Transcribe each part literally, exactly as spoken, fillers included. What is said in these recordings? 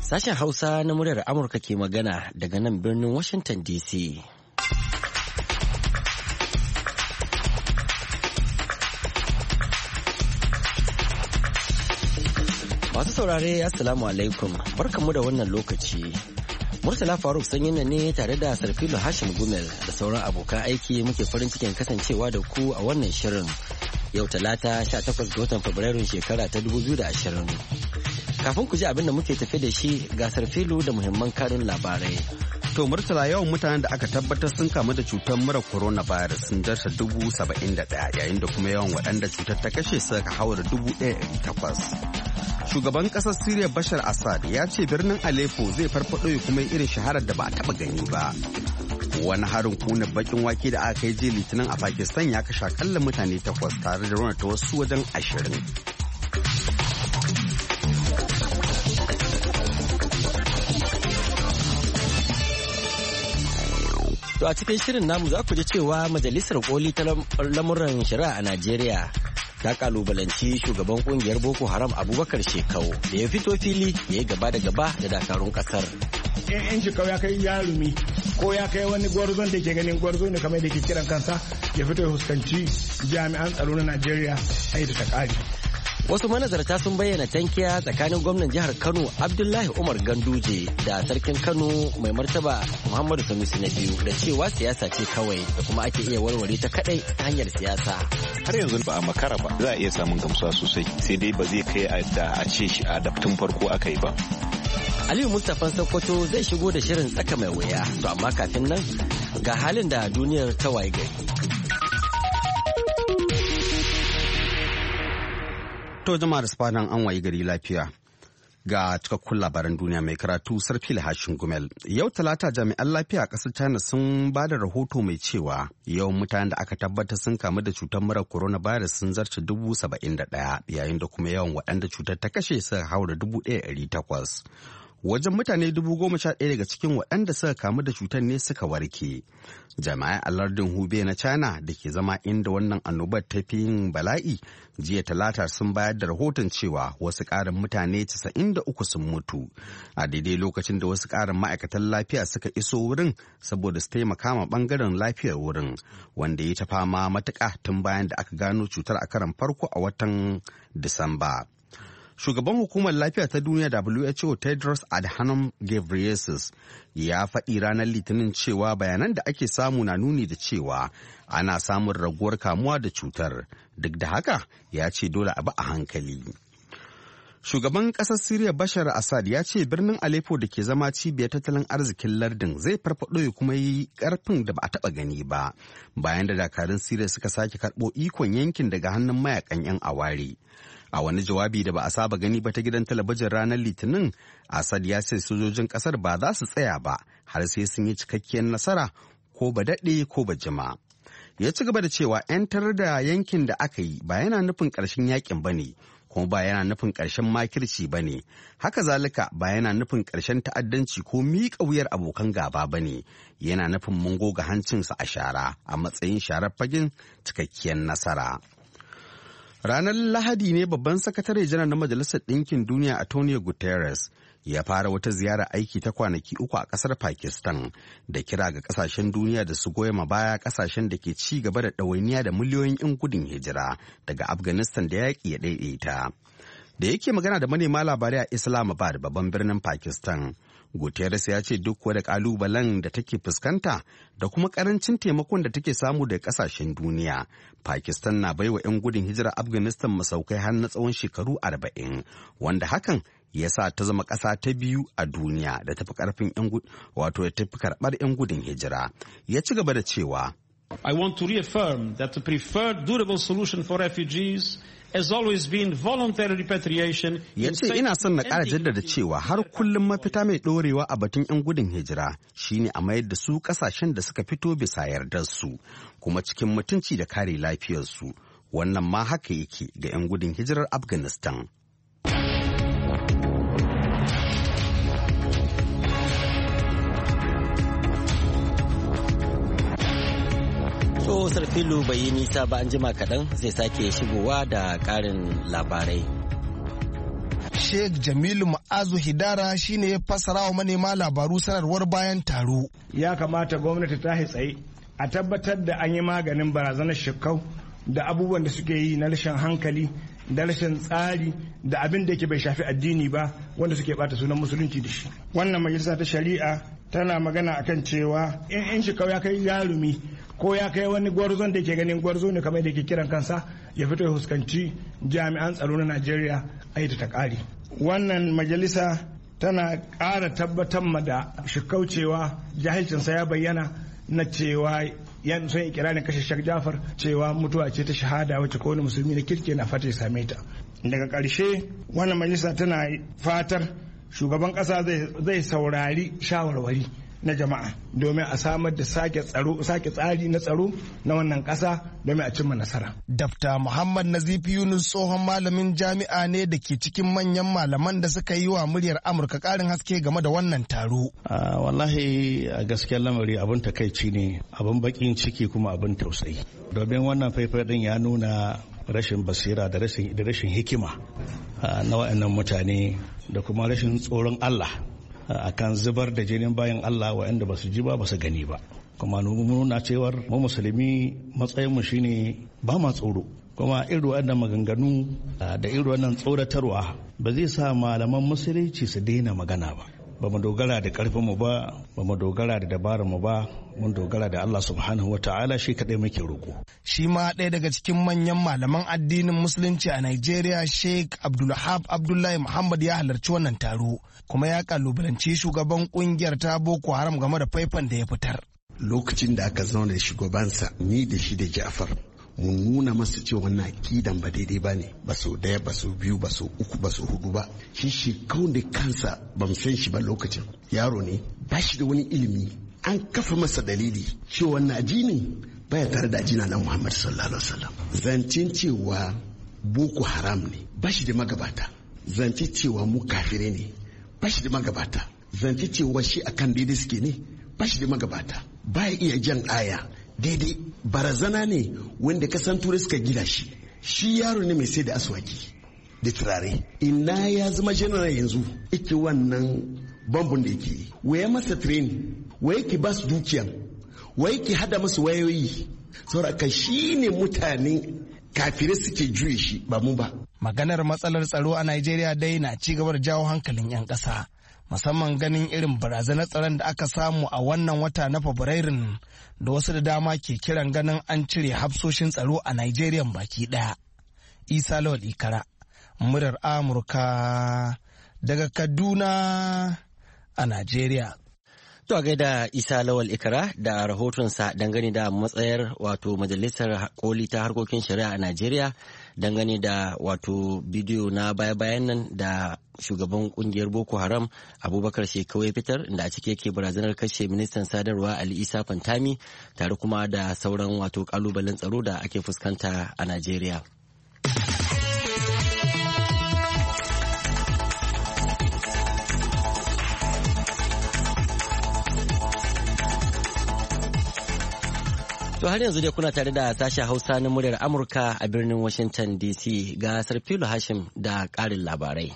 Sashen Hausa na muryar Amurka ke magana daga nan birnin Washington D C. Masu saurare Assalamu alaikum, barkanmu da wannan lokaci. Murtala Faruk Sanyina ne tare da Sarfilo Hashim Gumel da sauran abokan aiki muke farin cikin kasancewa da ku a wannan shirin. Yau Talata sha takwas ga watan Fabrairun shekara ta dubu biyu da ashirin. Kafin ku ji abin da muke tafi da shi ga Sarfilo da muhimman kanun labarai. To Murtala, yawan mutanen da aka tabbatar sun kamu da cutar mura coronavirus sun darsa dubu saba'in da ɗaya, yayin da kuma yawan waɗanda cutar ta kashe suka haura dubu ɗaya ɗari takwas. Shugaban ƙasar Siriya Bashar Assad ya ce birnin Aleppo zai farfaɗo ya kuma irin shaharar da ba a taɓa gani ba. Wani harin kuna bakin wake da aka kai jiya Litinin a Pakistan ya kashe akalla mutane takwas tare da raunata wasu wajen ashirin. To a cikin shirin namu za ku ji cewa Majalisar Koli ta lamuran shari'a a Najeriya ta kalubalanci shugaban kungiyar Boko Haram Abubakar Shekau da ya fito fili ya yi gaba da gaba da dakarun kasar. In yan Shekau ya kai yarumi ko ya kai wani gwarzon da ke ganin gwarzo ne kamar da ke kiran kansa ya fito ya fuskanci jami'an tsaro na Najeriya a yi da ta kare. Wasu manazarta sun bayyana tankiya tsakanin gwamnan jihar Kano Abdullahi Umar Ganduje da sarkin Kano mai martaba Muhammadu Sanusi na biyu da cewa siyasa ce kawai da kuma ake iya warware ta kadai ta hanyar siyasa. Har yanzu ba a makara ba, za a iya samun gamsuwa sosai, sai dai ba zai kai da a ce shi a tun farko aka yi ba. Aliyu Mustapha Sokoto zai shigo da shirin tsaka mai wuya, to amma kafin nan ga halin da duniyar ta waye gari. To jama'a da fatan an wayi gari lafiya. Ga cikakkun labaran duniya mai karatu Sarfil Hashin Gumel. Yau Talata jami'an lafiya a ƙasar China sun ba da rahoto mai cewa yawan mutanen da aka tabbata sun kamu da cutar mura coronavirus sun zarce dubu saba'in da ɗaya, yayin da kuma yawan waɗanda cutar ta kashe suka haura dubu ɗaya ɗari takwas. Wajen mutane dubu goma sha ɗaya daga cikin waɗanda suka kamu da cutar ne suka warke. Jami'ai a lardin Hubei na China da ke zama inda wannan annobar ta fi yin bala'i jiya Talata sun bayar da rahoton cewa wasu ƙarin mutane casa'in da uku sun mutu a daidai lokacin da wasu ƙarin ma'aikatan lafiya suka iso wurin saboda su taimaka ma ɓangaren lafiyar wurin wanda ya ta fama matuƙa tun bayan da aka gano cutar a karon farko a watan Disamba. Shugaban hukumar lafiya ta duniya W H O Tedros Adhanom Ghebreyesus ya faɗi ranar Litinin cewa bayanan da ake samu na nuni da cewa ana samun raguwar kamuwa da cutar. Duk da haka ya ce dole a bi a hankali. Shugaban ƙasar Siriya Bashar Assad ya ce birnin Aleppo da ke zama cibiyar tattalin arzikin lardin zai farfaɗo ya kuma yi ƙarfin da ba a taɓa gani ba bayan da dakarun Siriya suka sake karɓo ikon yankin daga hannun mayakan 'yan aware. A wani jawabi da ba a saba gani ba ta gidan talabijin ranar Litinin, Assad ya ce sojojin kasar ba za su tsaya ba har sai sun yi cikakkiyar nasara ko ba daɗe ko ba jima. Ya ci gaba da cewa 'yantar da yankin da aka yi ba yana nufin ƙarshen yakin ba ne, kuma ba yana nufin ƙarshen makirci ba ne. Haka zalika ba yana nufin ƙarshen ta'addanci ko miƙa wuyar abokan gaba ba ne. Yana nufin mun goga hancinsa a shara a matsayin sharar fagen cikakkiyar nasara. Ranar Lahadi ne babban sakatare janar na Majalisar Ɗinkin Duniya Antonio Guterres ya fara wata ziyara aiki ta kwanaki uku a ƙasar Pakistan da kira ga ƙasashen duniya da su goya ma baya ƙasashen da ke ci gaba da ɗawainiya da miliyoyin 'yan gudun hijira daga Afghanistan da yaƙi ya ɗaiɗaita. Da yake magana da manema labarai a Islamabad babban birnin Pakistan, Guterres ya ce duk wani kalubalen da take fuskanta da kuma karancin taimakon da take samu daga kasashen duniya, Pakistan na baiwa 'yan gudun hijira Afghanistan masaukai har na tsawon shekaru arba'in, wanda hakan ya sa ta zama ƙasa ta biyu a duniya da tafi karfin 'yan wato da tafi karɓar 'yan gudun hijira. Ya ci gaba da cewa, I want to reaffirm that the preferred durable solution for refugees has always been voluntary repatriation. Ya ce ina son na ƙara jaddada cewa har kullum mafita mai ɗorewa a batun 'yan gudun hijira shine a mayar da su ƙasashen da suka fito bisa yardar su kuma cikin mutunci da kare lafiyarsu. Wannan ma haka yake ga 'yan gudun hijirar Afghanistan. To Sarfilu bai yi nisa ba, an jima kaɗan zai sake shigowa da ƙarin labarai. Sheikh Jamilu Ma'azu Hidara shine ya fassara wa manema labaru sanarwar bayan taro. Ya kamata gwamnati ta tsaye a tabbatar da an yi maganin barazanar shekau da abubuwan da suke yi na rashin hankali da rashin tsari da abin da yake bai shafi addini ba wanda suke bata sunan musulunci da shi. Wannan majalisa ta shari'a tana magana akan cewa in in shekau ya kai yarumi ko ya kai wani gwarzon da yake ganin gwarzo ne kamar da yake kiran kansa ya fito ya huskanci jami'an tsaro na Najeriya a yi ta ƙari. Wannan majalisa tana ƙara tabbatar ma da shekau cewa jahilcinsa ya bayyana na cewa yan son ikirarin kashe Sheikh Jafar cewa mutuwa ce ta shahada wacce kowane musulmi na kirki na fata ya same ta. Daga ƙarshe wannan majalisa tana fatar shugaban ƙasa zai saurari shawarwari na jama'a domin a samar da sake tsaro sake tsari na tsaro na wannan ƙasa domin a cimma nasara. Dafta Muhammad Nazifi Yunus tsohon malamin jami'a ne da ke cikin manyan malaman da suka yi wa muryar Amurka ƙarin haske game da wannan taro. Wallahi a gaskiyar lamari abin takaici ne, abin bakin ciki kuma abin tausayi. Domin wannan faifai din ya nuna rashin basira da rashin hikima na waɗannan mutane da kuma rashin tsoron Allah akan zubar da jinin bayan Allah waɗanda ba su ji ba ba su gani ba. Kuma nuna cewar mu musulmi matsayinmu shine ba ma tsoro, kuma irin waɗannan maganganu da irin wannan tsoratarwa ba zai sa malaman musulunci su daina magana ba. Ba mu dogara da ƙarfinmu ba, ba mu dogara da dabararmu ba, mun dogara da Allah subhanahu wa ta'ala shi kaɗai muke roƙo. Shi ma ɗaya daga cikin manyan malaman addinin musulunci a Najeriya, Sheikh Abdulwahab Abdullahi Muhammad ya halarci wannan taro, kuma ya kalubalanci shugaban ƙungiyar ta Boko Haram game da faifan da ya fitar. Lokacin da aka zauna da shugabansa ni da shi da Ja'far mu nuna masa cewa wannan akidan ba daidai ba ne, ba so daya ba so biyu ba so uku ba so hudu ba. Shi shi kawai da kansa ba mu san shi ba lokacin, yaro ne ba shi da wani ilimi, an kafa masa dalili cewa wannan addini baya tare da addinin na Muhammad sallallahu alaihi wasallam. Zancen cewa Boko Haram ne ba shi da magabata, zance cewa mu kafire ne ba shi da magabata, zance cewa shi akan daidai suke ne ba shi da magabata, baya iya jan aya daidai. Barazana ne wanda kasan turai suka gina shi. Shi yaro ne mai sai da aswaki da turare. Ina ya zama general yanzu yake wannan bambun da yake yi, waya masa training, waya ki ba su dukiyan, waya ki hada masu wayoyi. Sauraka shi ne mutanen kafirai suke juye shi ba mu ba. Maganar matsalar tsaro a Najeriya dai na ci gaba da jawo hankalin 'yan ƙasa, musamman ganin irin barazanar tsaron da aka samu a wannan wata na Fabrairun da wasu da dama ke kiran ganin an cire hafsoshin tsaro a Najeriya baki daya. Isa Lawal Ikara, muryar Amurka daga Kaduna a Najeriya. To a gaida Isa Lawal Ikara da rahotonsa dangane da matsayar wato Majalisar Koli ta harkokin shari'a a Najeriya dangane da wato bidiyo na baya-bayan nan da shugaban kungiyar Boko Haram Abubakar Shekau ya fitar da a cike ke barazanar kashe ministan sadarwa Ali Isa Fantami tare kuma da sauran wato kalubalen tsaro da ake fuskanta a Najeriya. To har yanzu dai kuna tare da sashen Hausa na muryar Amurka a birnin Washington D C ga Sarfilu Hashim da ƙarin labarai.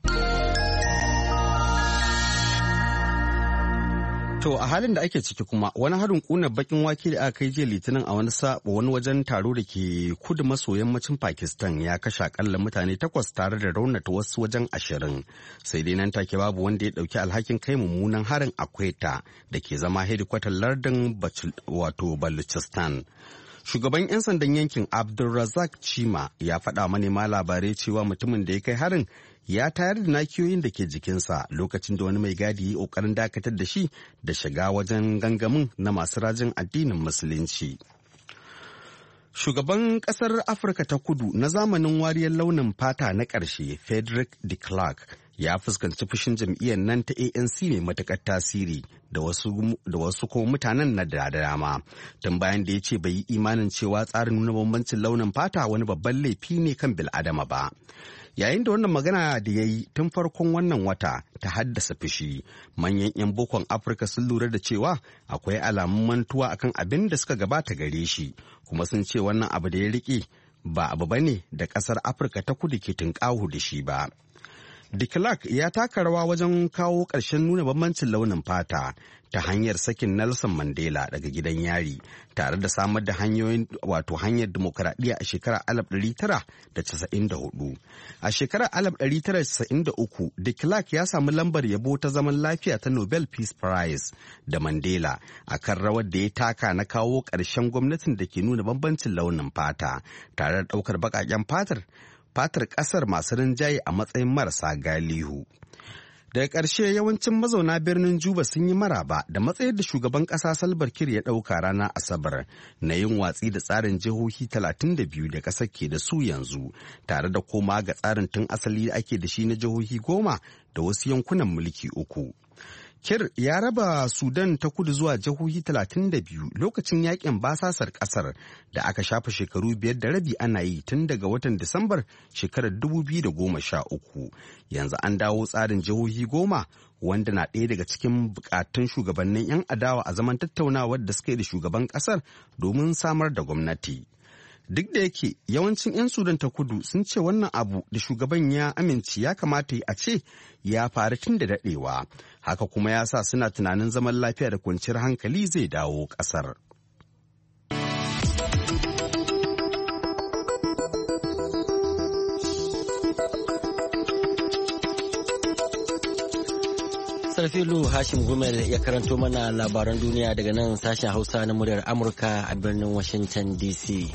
To a halin da ake ciki kuma wani harin kunar bakin wake da aka kai jiya litinin a wani sabo wani wajen taro da ke kudu maso yammacin Pakistan ya kashe akalla mutane takwas tare da raunata wasu wajen ashirin. Sai dai nan take babu wanda ya dauki alhakin kai mummunan harin a Quetta da ke zama hedikwatar lardin wato Balochistan. Shugaban 'yan sandan yankin Abdulrazak Chima ya faɗa manema labarai cewa mutumin da ya kai harin ya tayar da nakiyoyin da ke jikinsa lokacin da wani mai gadi ya ƙoƙarin dakatar da shi da shiga wajen gangamin na masu rajin addinin musulunci. Shugaban ƙasar Afirka ta Kudu na zamanin wariyar launin fata na ƙarshe Frederick de Klerk ya fuskanci fushin jam'iyyar nan ta A N C mai matuƙar tasiri da wasu da wasu ko mutanen na da dama tun bayan da ya ce bai yi imanin cewa tsarin nuna bambancin launin fata wani babban laifi ne kan bil'adama ba. Yayin da wannan magana da ya yi tun farkon wannan wata ta haddasa fushi, manyan 'yan bokon Afirka sun lura da cewa akwai alamun mantuwa akan abin da suka gabata gare shi, kuma sun ce wannan abu da ya riƙe ba abu bane da ƙasar Afirka ta Kudu ke tunƙahu da shi ba. De Klerk ya taka rawa wajen kawo ƙarshen nuna bambancin launin fata ta hanyar sakin Nelson Mandela daga gidan yari tare da samar da hanyoyin wato hanyar dimokuraɗiyya a shekarar alif ɗari tara da casa'in da hudu. A shekarar alif ɗari tara da casa'in da uku, De Klerk ya samu lambar yabo ta zaman lafiya ta Nobel Peace Prize da Mandela a kan rawar da ya taka na kawo ƙarshen gwamnatin da ke nuna bambancin launin fata tare da ɗaukar baƙaƙen fatar fatar ƙasar masu rinjaye a matsayin marasa galihu. Daga ƙarshe yawancin mazauna birnin Juba sun yi maraba da matsayar da shugaban ƙasa Salva Kiir ya ɗauka ranar Asabar na yin watsi da tsarin jihohi talatin da biyu da ƙasar ke da su yanzu, tare da koma ga tsarin tun asali da ake da shi na jihohi goma da wasu yankunan mulki uku. Kir ya raba Sudan ta kudu zuwa jihohi talatin da biyu lokacin yakin basasar kasar da aka shafa shekaru biyar da rabi ana yi tun daga watan Disambar shekarar dubu biyu da goma sha uku. Yanzu an dawo tsarin jihohi goma wanda na ɗaya daga cikin bukatun shugabannin 'yan adawa a zaman tattaunawar da suka yi da shugaban kasar domin samar da gwamnati. Duk da yake yawancin 'yan Sudan ta kudu sun ce wannan abu da shugaban ya amince ya kamata a ce ya faru tun da daɗewa, haka kuma ya sa suna tunanin zaman lafiya da kwanciyar hankali zai dawo ƙasar. Sarfilu Hashim Gumel ya karanto mana labaran duniya daga nan sashen Hausa na muryar Amurka a birnin Washington D C.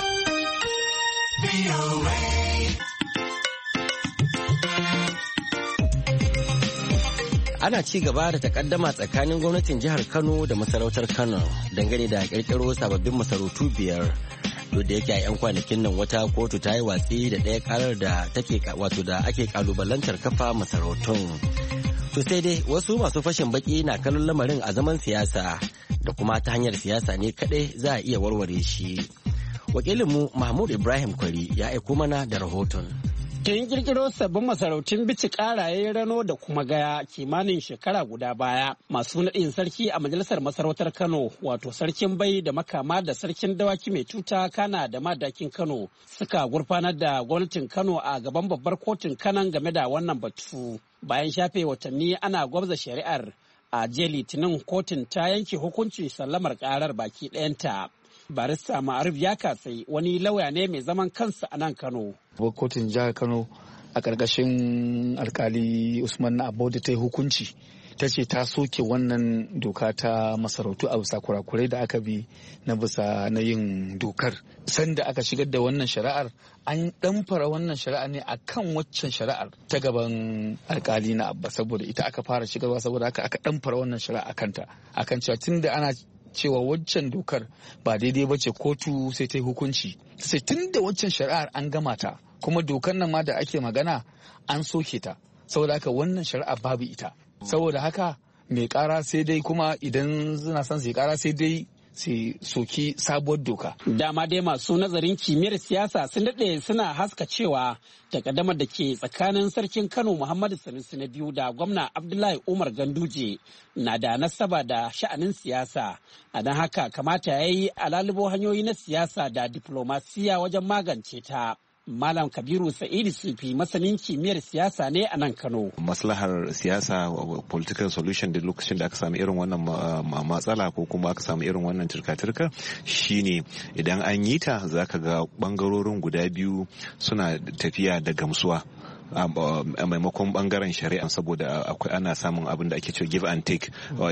Ana ci gaba da takaddama tsakanin gwamnatin jihar Kano da masarautar Kano dangane da kirkiro sababbin masarautu biyar. Duk da yake a 'yan kwanakin nan wata kotu ta yi watsi da ɗaya karar da take wato da ake kalubalantar kafa masarautun. To sai dai wasu masu fashin baki na kallon lamarin a zaman siyasa da kuma ta hanyar siyasa ne kadai za a iya warware shi. Wakilinmu Mahmud Ibrahim Kwari ya aiko mana da rahoton. Tun kirkiro sabbin masarautun bici karaye rano da kuma gaya kimanin shekara guda baya masu naɗin sarki a majalisar masarautar Kano wato sarkin bai da makama da sarkin dawaki mai tuta kana da madakin Kano suka gurfanar da gwamnatin Kano a gaban babbar kotun Kanan game da wannan batu. Bayan shafe watanni ana gwabza shari'ar a jiya Litinin kotun ta yanke hukuncin sallamar karar baki ɗayanta. Barista Ma'arif ya kasai wani lauya ne mai zaman kansa a nan Kano. Kotun jihar Kano a ƙarƙashin alkali Usman Abbo da ta yi hukunci ta ce ta soke wannan doka ta masarautu a bisa kurakurai da aka bi na bisa na yin dokar. Sanda aka shigar da wannan shari'ar an ɗamfara wannan shari'a ne a kan waccan shari'ar ta gaban alkali na Abba saboda ita aka fara shigarwa saboda haka aka ɗamfara wannan shari'a a kanta akan cewa tun da ana cewa waccan dokar ba daidai ba ce kotu sai ta yi hukunci sai tun da waccan shari'ar an gama ta kuma dokar nan ma da ake magana an soke ta saboda haka wannan shari'a babu ita saboda haka mai kara sai dai kuma idan suna son su yi kara sai dai su soki sabuwar doka. Dama dai masu nazarin kimiyyar siyasa sun daɗe suna haska cewa takaddamar da ke tsakanin sarkin Kano Muhammadu Sanusi na biyu da gwamna Abdullahi Umar Ganduje na da nasaba da sha'anin siyasa. A don haka kamata ya yi alalibo hanyoyi na siyasa da diplomasiya wajen magance ta. Malam Kabiru Sa'idu Sufi masanin kimiyyar siyasa ne a nan Kano. Maslahar siyasa political solution da lokacin da aka samu irin wannan matsala ko kuma aka samu irin wannan turka-turka shine idan an yi ta zaka ga bangarorin guda biyu suna tafiya da gamsuwa. a maimakon bangaren shari'a saboda akwai ana samun abin da ake cewa give and take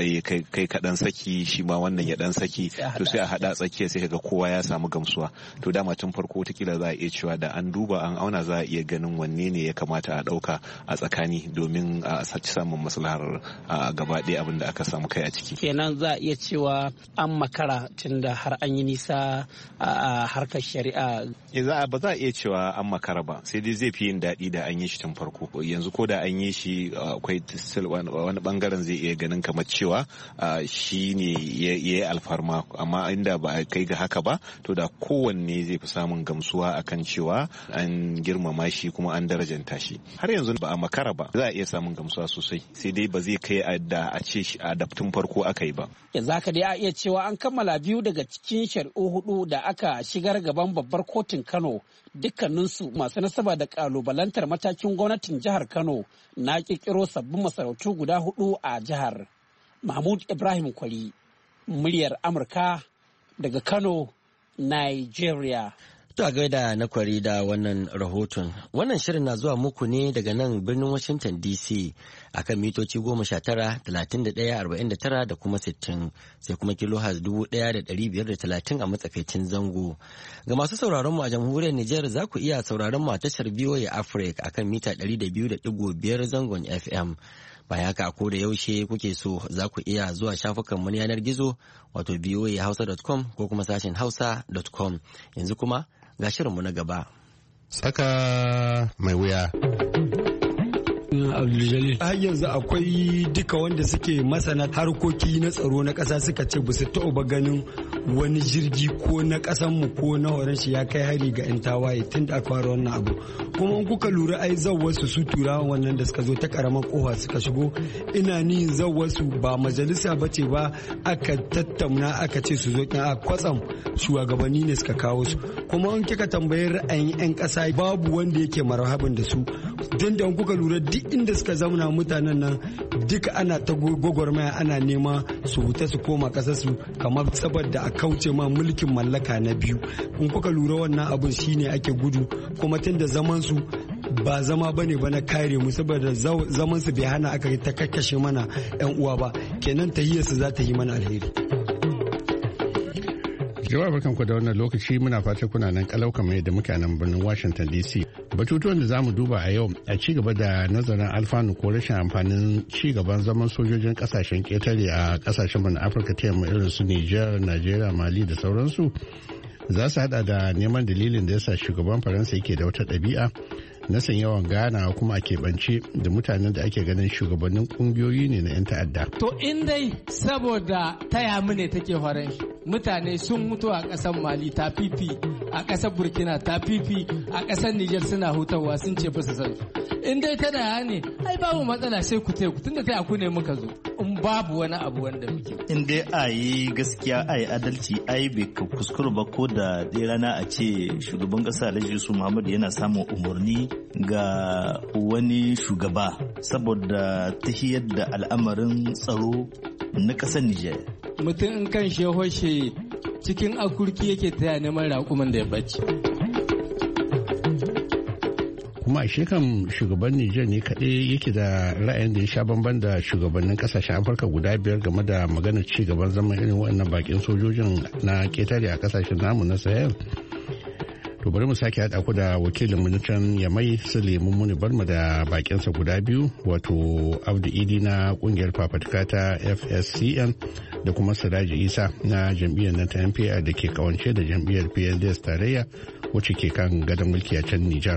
kai ka dan saki shi ma wannan ya dan saki to sai a hada tsakiya sai kaga kowa ya samu gamsuwa to dama tun farko wataƙila za a iya cewa da an duba an auna za a iya ganin wanne ne ya kamata a dauka a tsakani domin a samun maslahar gaba ɗaya abin da aka samu kai a ciki kenan za a iya cewa an makara tunda har an yi nisa a harkar shari'a ba za a iya cewa an makara ba sai dai zai fi yin daɗi da an yi shi tun farko yanzu ko da an yi shi akwai wani bangaren zai iya ganin kamar cewa shi ne ya yi alfarma amma inda ba a kai ga haka ba to da kowanne zai fi samun gamsuwa akan cewa an girmama shi kuma an darajanta shi har yanzu ba a makara ba za a iya samun gamsuwa sosai sai dai ba zai kai da a ce shi a tun farko aka yi ba yanzu haka dai a iya cewa an kammala biyu daga cikin shari'u hudu da aka shigar gaban babbar kotun Kano dukkaninsu masu nasaba da kalubalantar mataki matakin gwamnatin jihar Kano na ƙirƙiro sabbin masarautu guda hudu a jihar. Mahmud Ibrahim Kwari, muryar Amurka daga Kano, Nigeria. To a gaida na Kwari da wannan rahoton. Wannan shirin na zuwa muku ne daga nan birnin Washington D C akan mitoci goma sha tara, talatin da ɗaya, arba'in da tara da kuma sittin, sai kuma kilohaz dubu ɗaya da ɗari biyar da talatin a matsakaicin zango. Ga masu sauraron mu a jamhuriyar Nijar za ku iya sauraron mu a tashar V O A Africa akan mita ɗari da biyu da ɗigo biyar zangon F M. Baya haka ko da yaushe kuke so za ku iya zuwa shafukan mu yanar gizo wato v o a hausa dot com ko kuma sashen hausa dot com. Yanzu kuma ga shirinmu na gaba. Tsaka mai wuya. Har yanzu akwai duka wanda suke masana harkoki na tsaro na ƙasa suka ce ba su taɓa ganin wani jirgi ko na ƙasanmu ko na horon shi ya kai hari ga 'yan tawaye tun da aka fara wannan abu. Kuma in kuka lura ai zawwasu su turawan wannan da suka zo ta ƙaramar ƙofa suka shigo, ina ni zawwasu ba majalisa ba ce ba aka tattauna aka ce su zo a kwatsam shugabanni ne suka kawo su. Kuma in kika tambayi ra'ayin 'yan ƙasa babu wanda yake marhabin da su. Tun da kuka lura duk inda suka zauna mutanen nan duka ana ta gwagwarmaya ana nema su wuta su koma kasar su kamar saboda a kauce ma mulkin mallaka na biyu. In kuka lura wannan abun shine ake gudu, kuma tun da zaman su ba zama bane ba na kare mu, saboda zaman su bai hana aka ta kakkashe mana yan uwa ba, kenan tahiyar su za ta yi mana alheri. Jama'a barkanku da wannan lokaci, muna fatan kuna nan kalau kamar yadda muke a nan birnin Washington D C. Batutuwan da zamu duba a yau a ci gaba da nazarin alfanu ko rashin amfanin ci gaban zaman sojojin kasashen ketare a kasashen mu na Afirka ta yamma irin su Niger, Najeriya, Mali da sauransu. Za su hada da neman dalilin da yasa shugaban Faransa yake da wata ɗabi'a na san yawan gana kuma a keɓance da mutanen da ake ganin shugabannin ƙungiyoyi ne na 'yan ta'adda. To in dai saboda taya mu ne take horon shi, mutane sun mutu a ƙasar Mali ta fifi, a ƙasar Burkina ta fifi, a ƙasar Niger suna hutawa sun ce bisa san su. In dai ta daya ne, ai babu matsala sai ku teku tunda ta ku ne muka zo. In babu wani abu wanda muke. In dai a yi gaskiya a yi adalci ai bai kuskure ba ko da ɗaya rana a ce shugaban ƙasa Alhaji Yusuf Muhammadu yana samun umarni ga wani shugaba saboda tahiyar da al'amarin tsaro na ƙasar Nijar. Mutum in kan shehoshe cikin akurki yake taya neman raƙuman da ya bacci. Kuma a shekan shugaban Nijar ne kaɗai yake da ra'ayin da ya sha bamban da shugabannin ƙasashen Afirka guda biyar game da maganar ci gaban zaman irin waɗannan bakin sojojin na ketare a ƙasashen namu na Sahel. To bari mu sake haɗa ku da wakilin ministan Yamai Sule Mummuni Barma da bakinsa guda biyu, wato Abdu Idi na kungiyar fafatka ta F S C N da kuma Siraji Isa na jam'iyyar na ta N P R da ke kawance da jam'iyyar P N D S tarayya wacce ke kan gadon mulki a can Nijar.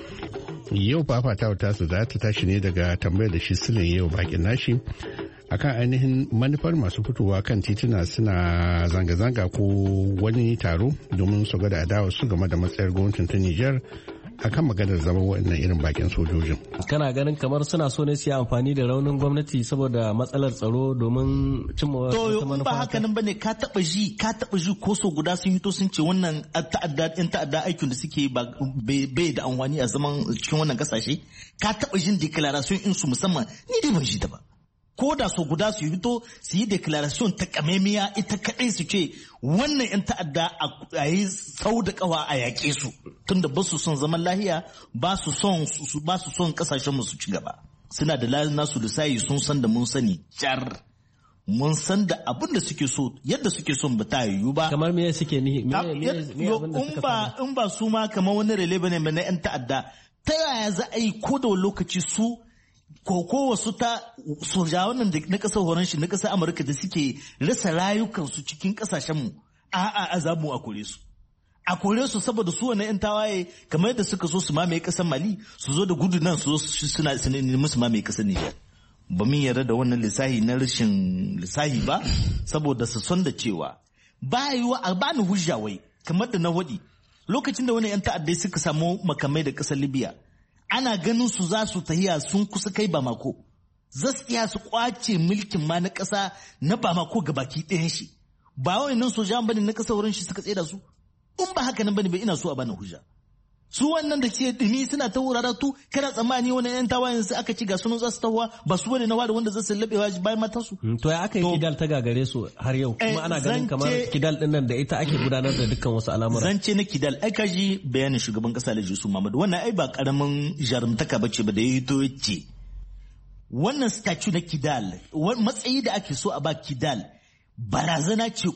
Yau fafatawa tasu za ta tashi ne daga tambayar da shi Sule yau bakin nashi akan ainihin manufar masu fitowa kan tituna suna zanga-zanga ko wani taro domin su gada adawa su game da matsayar gwamnatin ta Nijar akan maganar zaman waɗannan irin bakin sojojin. Kana ganin kamar suna so ne su yi amfani da raunin gwamnati saboda matsalar tsaro domin cimma wata manufa. To ba haka nan bane, ka taba ji ka taba ji ko so guda sun hito sun ce wannan ta'adda in ta'adda aikin da suke ba bai da amfani a zaman cikin wannan kasashe. Ka taba jin declaration in su musamman, ni dai ban ji ta ba. Ko da so guda su fito su yi declaration ta kamemiya ita kaɗai su ce wannan 'yan ta'adda a yi sau da ƙawa a yaƙe su, tunda ba su son zaman lahiya, ba su son ba su son ƙasashen mu su ci gaba. Suna da layin nasu lissayi, sun san da mun sani jar, mun san da abin da suke so yadda suke son ba ta yiwu ba. Kamar me suke ni me in ba in ba su ma kamar wani rele bane na 'yan ta'adda, ta yaya za a yi ko da wani lokaci su ko wasu ta sojawan nan na ƙasar horon shi na ƙasar Amurka da suke rasa rayukansu cikin ƙasashenmu, a'a a zamu a kore su a kore su saboda su wani 'yan tawaye kamar yadda suka so su mamaye ƙasar Mali su zo da gudu nan su zo suna musu mamaye ƙasar Nijar. Ba min yarda da wannan lissahi na rashin lissahi ba, saboda su son da cewa ba yiwa a bani hujja wai kamar da na waɗi lokacin da wani 'yan ta'addai suka samu makamai da ƙasar Libya, ana ganin su za su tahiya sun kusa kai Bamako, za su iya su kwace mulkin ma na ƙasa na Bamako ga baki ɗayan shi. Ba wai nan sojan bane na ƙasa wurin shi suka tsaye da su. In ba haka nan bane bai ina so a bani hujja. su wannan da ke dumi suna ta wurara tu kana tsammani wani yan tawayen su aka ci ga sunan za su tawa ba su bane na ware wanda za su labewa bayan matansu. To ya aka yi Kidal ta gagare su har yau kuma ana ganin kamar Kidal din nan da ita ake gudanar da dukkan wasu al'amura. Zance na Kidal ai kaji bayanin shugaban kasa Alhaji Yusuf Muhammadu wannan ai ba karamin jarumtaka bace ba da ya hito yace wannan statue na Kidal matsayi da ake so a ba Kidal barazana ce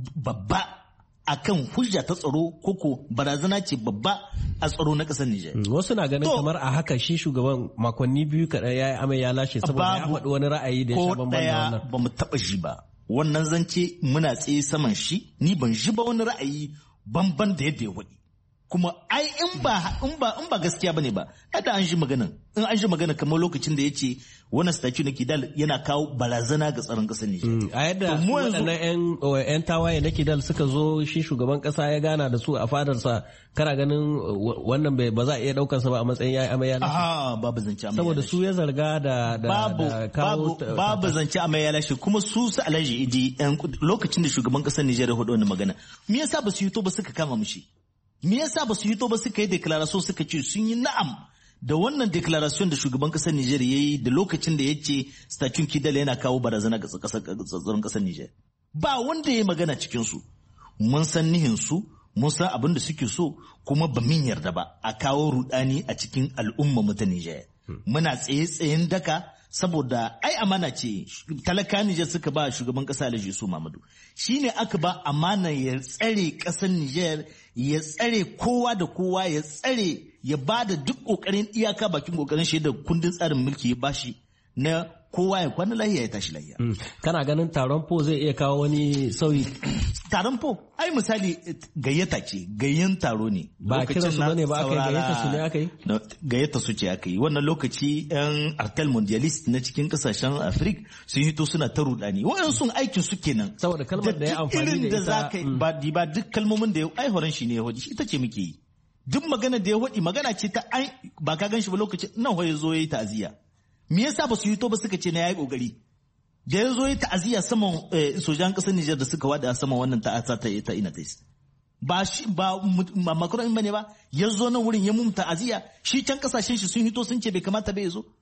babba akan hujja ta tsaro koko barazana ce babba a tsaro na ƙasar Nijar. Wasu na ganin kamar a haka shi shugaban makonni biyu kaɗai ya yi amai ya lashe saboda ya faɗi wani ra'ayi da ya sha bambam da wannan. Ba mu taɓa shi ba. Wannan zance muna tsaye saman shi ni ban ji ba wani ra'ayi bamban da yadda ya faɗi. Kuma ai in ba in ba in ba gaskiya bane ba kada an ji magana in an ji magana kamar lokacin da yace wannan statue na Kidal yana kawo barazana ga tsaron kasar Nijar. A yadda waɗannan yan yan tawaye na Kidal suka zo shi shugaban kasa ya gana da su a fadarsa kana ganin wannan bai ba za a iya daukar sa ba a matsayin yayi amai ya lashe. Aha babu zance amai saboda su ya zarga da da babu babu babu zance amai ya lashe kuma su su Alhaji Idi lokacin da shugaban kasar Nijar ya hudu wannan magana me yasa ba su yi to ba suka kama mishi. Me yasa ba su yi to ba suka yi declaration suka ce sun yi na'am da wannan declaration da shugaban kasar Nijar ya yi da lokacin da ya ce statue Kidal yana kawo barazana ga tsaron kasar Nijar. Ba wanda ya magana cikin su. Mun san nihin su, mun san abin da suke so kuma ba min yarda ba a kawo rudani a cikin al'umma mu ta Nijar. Muna tsaye tsayen daka saboda ai amana ce talaka Nijar suka ba shugaban kasa Alhaji Yusuf Muhammadu shine aka ba amana ya tsare kasar Nijar ya tsare kowa da kowa ya tsare ya ba da duk kokarin iyaka bakin kokarin shi da kundin tsarin mulki ya bashi na kowa ya kwana lahiya ya tashi lahiya. Kana ganin taron po zai iya kawo wani sauyi? Taron po ai misali gayyata ce gayyan taro ne. Ba kiran su bane ba aka yi gayyata su ne aka yi? Gayyata su ce aka yi wannan lokaci yan artel mondialist na cikin kasashen Afirka sun hito suna ta rudani wa'yan sun aikin su kenan. Saboda kalmar da ya amfani da ita. Ba ba duk kalmomin da ya ai horon shi ne ya hoji ita ce muke yi. Duk magana da ya hodi magana ce ta ai ba ka gan shi ba lokacin nan hoye zo yayi ta'aziyya. Me yasa ba su yi to ba suka ce na yayi kokari da ya zo yi ta'aziyya saman sojan kasar Nijar da suka wada saman wannan ta'asa ta ta ina tais ba shi ba makaron bane ba ya zo nan wurin ya mun ta'aziyya shi can kasashen shi sun hito sun ce bai kamata bai zo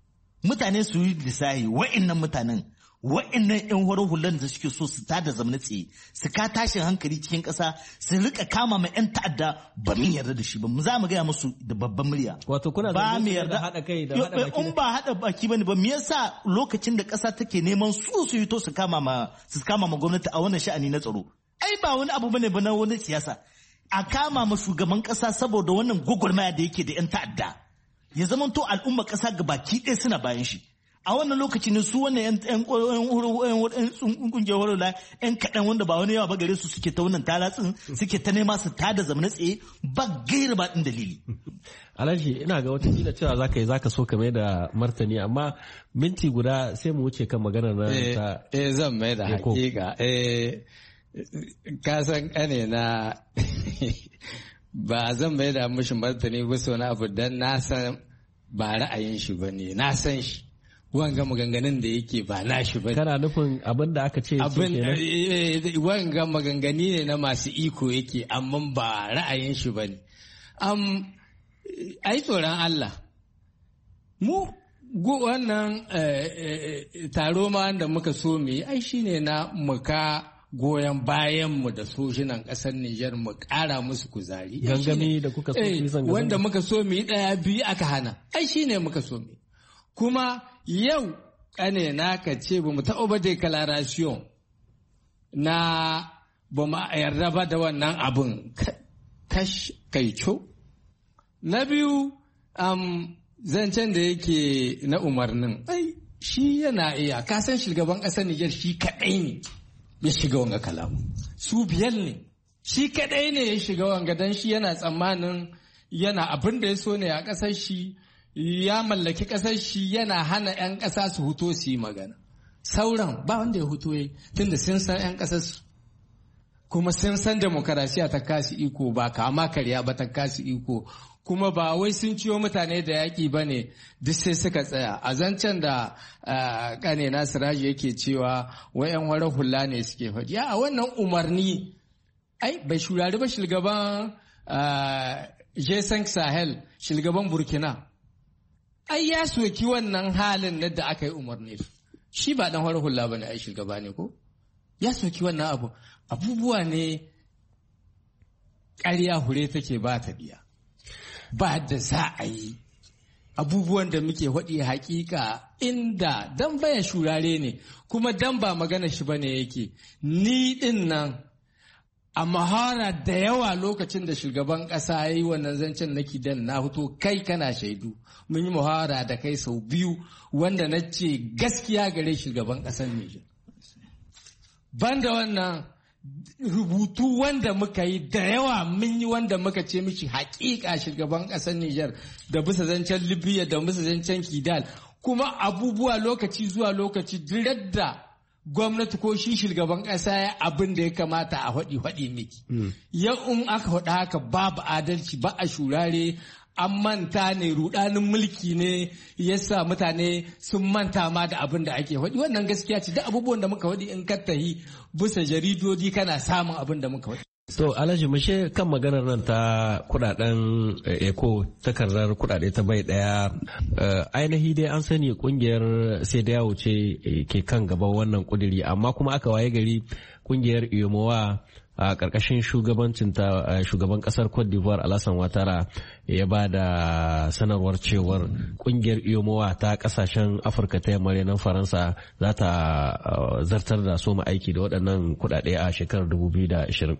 mutane su yi lissahi wa'annan mutanen wa'annan yan horon hulan da suke so su tada zamna tsaye su ka tashin hankali cikin ƙasa su rika kama ma yan ta'adda ba mun yarda da shi ba mu za mu gaya musu da babban murya wato kuna ba mu yarda hada kai da hada baki in ba hada baki bane ba me yasa lokacin da ƙasa take neman su su yi to su kama ma su kama ma gwamnati a wannan sha'ani na tsaro ai ba wani abu bane ba na wani siyasa a kama ma shugaban ƙasa saboda wannan gwagwarmaya da yake da yan ta'adda ya zama to al'umma ƙasa gabaki ɗaya suna bayan shi a wannan lokaci ne su wannan yan yan kungiyar horola yan kaɗan wanda ba wani yawa ba gare su suke ta wannan talatsin suke ta nema su tada zamana tsaye ba gaira ba ɗin dalili. Alhaji ina ga wata kila cewa zaka yi zaka so ka mai da martani amma minti guda sai mu wuce kan maganar na ta. Eh zan mai da hakika eh ka san kane na ba zan mai da mishi martani ba so na abu dan na san ba ra'ayin shi bane na san shi. Wanga maganganun da yake ba nashi ba. Kana nufin abin da aka ce abin wanga maganganu ne na masu iko yake amma ba ra'ayin shi ba ne. Um, ai tsoron Allah. Mu wannan taro ma da muka so mu yi ai shi ne na muka goyon bayanmu da sojina ƙasar Nijar mu ƙara musu kuzari. Gangami da kuka so mu yi zanga-zanga. Wanda muka so mu yi ɗaya biyu aka hana. Ai shi ne muka so mu yi. Kuma yau ƙane na ka ce ba mu taɓa ba declaration na ba mu yarda ba da wannan abin kash kaico. Na biyu um, zancen da yake na umarnin ai shi yana iya kasan shugaban ƙasar Nijar shi kaɗai ne ya shiga wanga kalamu su biyar ne shi kaɗai ne ya shiga wanga don shi yana tsammanin yana abin da ya so ne a ƙasar shi ya mallaki ƙasar shi yana hana 'yan ƙasa su huto su yi magana. Sauran ba wanda ya huto yi tunda sun san 'yan ƙasar su. Kuma sun san demokarasiya ta kasi iko ba kama karya ba ta kasi iko. Kuma ba wai sun ciyo mutane da yaƙi ba ne duk sai suka tsaya. A zancen da ƙane na Siraji yake cewa wai 'yan warar hula ne suke faɗi. Ya a wannan umarni ai bai shurari ba shugaban G5 Sahel shugaban Burkina ai ya soki wannan halin na da aka yi umarni shi ba dan farar hula bane ai shugaba ne ko ya soki wannan abu abubuwa ne ƙarya hure take ba ta biya ba da za a yi abubuwan da muke haɗi hakika inda dan baya shurare ne kuma dan ba magana shi bane yake ni din nan a mahara da yawa lokacin da shugaban ƙasa ya yi wannan zancen na kidan na fito kai kana shaidu mun yi muhawara da kai sau biyu wanda na ce gaskiya gare shugaban ƙasar Nijar. Banda wannan rubutu wanda muka yi da yawa mun yi wanda muka ce mishi haƙiƙa shugaban ƙasar Nijar da bisa zancen Libya da bisa zancen Kidal kuma abubuwa lokaci zuwa lokaci duk da gwamnati ko shi shugaban ƙasa ya abin da ya kamata a haɗi haɗi miki. Yau in aka haɗa haka babu adalci ba a shurare an manta ne rudanin mulki ne yasa mutane sun manta ma da abin da ake haɗi wannan gaskiya ce duk abubuwan da muka haɗi in ka tahi bisa jaridodi kana samun abin da muka haɗi. So Alhaji mushe kan maganar nan ta kudaden eco takardar kudade ta bai daya ainihi dai an sani kungiyar sai da yawo ce ke kan gaba wannan kudiri amma kuma aka waye gari kungiyar iyomowa a karkashin shugabancin ta shugaban kasar Cote d'Ivoire Alassane Ouattara ya ba da sanarwar cewar kungiyar iyomowa ta kasashen Afirka ta yamma nan Faransa za ta zartar da soma aiki da waɗannan kudade a shekarar dubu biyu da ashirin.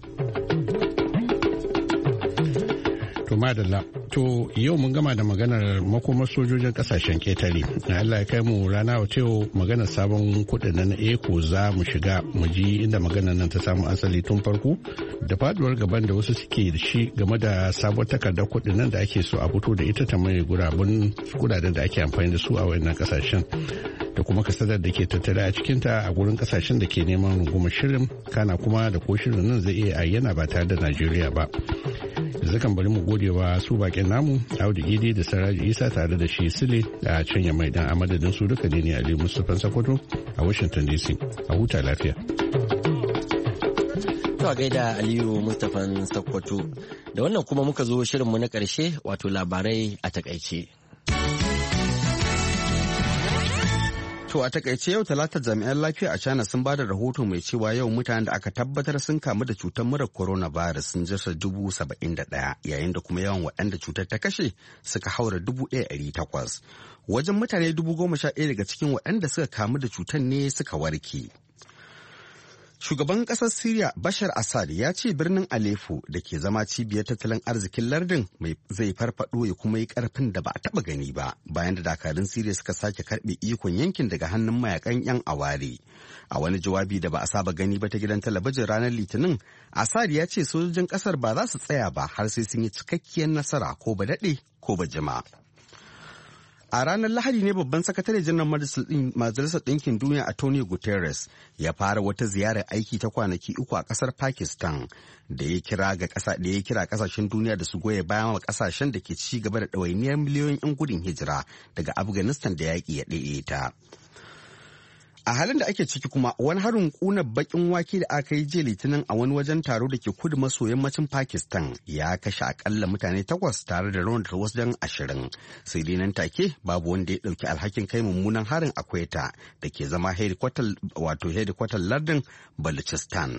To madalla, to yau mun gama da maganar makomar sojojin kasashen ketare. Allah ya kai mu rana wa yau maganar sabon kudin na eko za mu shiga mu ji inda maganar nan ta samu asali tun farko da faduwar gaban da wasu suke da shi game da sabon takardar kudin nan da ake so a fito da ita ta mai gurabun kudaden da ake amfani da su a wayannan kasashen. Da kuma kasadar da ke tattare a cikinta a gurin kasashen da ke neman rungumar shirin kana kuma da ko shirin nan zai iya ayyana ba tare da Najeriya ba. Yanzu kan bari mu gode wa su bakin namu Audu Idi da Saraji Isa tare da shi Sule a can ya mai dan a madadin su duka ne ne Ali Mustapha Sokoto a Washington D C. A huta lafiya. To a gaida Aliyu Mustapha Sokoto. Da wannan kuma muka zo shirinmu na ƙarshe wato labarai a takaice. To a takaice yau talata jami'an lafiya a China sun bada rahoto mai cewa yau mutanen da aka tabbatar sun kamu da cutar murar coronavirus sun jirsa dubu saba'in da ɗaya yayin da kuma yawan waɗanda cutar ta kashe suka haura dubu ɗaya ɗari takwas. Wajen mutane dubu goma sha ɗaya daga cikin waɗanda suka kamu da cutar ne suka warke. Shugaban ƙasar Siriya Bashar Assad ya ce birnin Aleppo da ke zama cibiyar tattalin arzikin lardin mai zai farfado ya kuma yi ƙarfin da ba a taɓa gani ba bayan da dakarun Siriya suka sake karɓe ikon yankin daga hannun mayakan 'yan aware. A wani jawabi da ba a saba gani ba ta gidan talabijin ranar Litinin, Assad ya ce sojojin ƙasar ba za su tsaya ba har sai sun yi cikakkiyar nasara ko ba daɗe ko ba jima. A ranar Lahadi ne babban sakatare janar Majalisar Ɗinkin Duniya Antonio Guterres ya fara wata ziyarar aiki ta kwanaki uku a ƙasar Pakistan da ya kira ga ƙasa da ya kira ƙasashen duniya da su goya bayan wa ƙasashen da ke ci gaba da ɗawainiyar miliyoyin 'yan gudun hijira daga Afghanistan da yaƙi ya ɗaiɗaita. A halin da ake ciki kuma wani harin ƙunar baƙin wake da aka yi jiya Litinin a wani wajen taro da ke kudu maso yammacin Pakistan ya kashe akalla mutane takwas tare da raunata wasu jan ashirin. Sai dai nan take babu wanda ya ɗauki alhakin kai mummunan harin a Quetta da ke zama hedikwatar lardin Balochistan.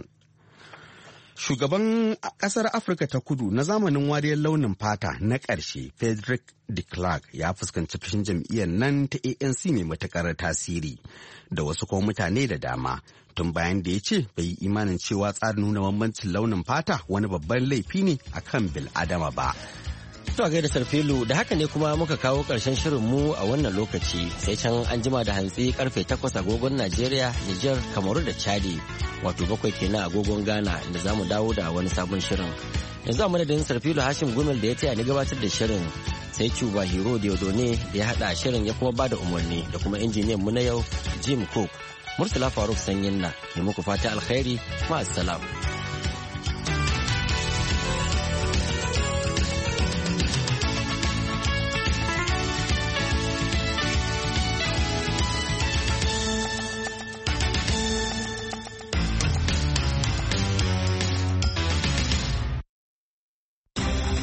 Shugaban ƙasar Afirka ta kudu na zamanin wariyar launin fata na ƙarshe Frederick de Klerk ya fuskanci fushin jam'iyyar nan ta A N C mai matuƙar tasiri da wasu kuma mutane da dama tun bayan da ya ce bai yi imanin cewa tsarin nuna bambancin launin fata wani babban laifi ne a kan bil'adama ba. To a gaida Sarfilu da haka ne kuma muka kawo ƙarshen shirinmu a wannan lokaci sai can an jima da hantsi karfe takwas agogon Najeriya, Nijar, Kamaru da Chadi wato bakwai kenan agogon Ghana da za mu dawo da wani sabon shirin. Yanzu a madadin Sarfilu Hashim Gumel da ya taya ni gabatar da shirin sai Cuba Hero Diodone da ya haɗa shirin ya kuma bada umarni da kuma injiniyan mu na yau Jim Cook. Murtala Faruk Sanyin na ne muku fata alkhairi ma'assalam.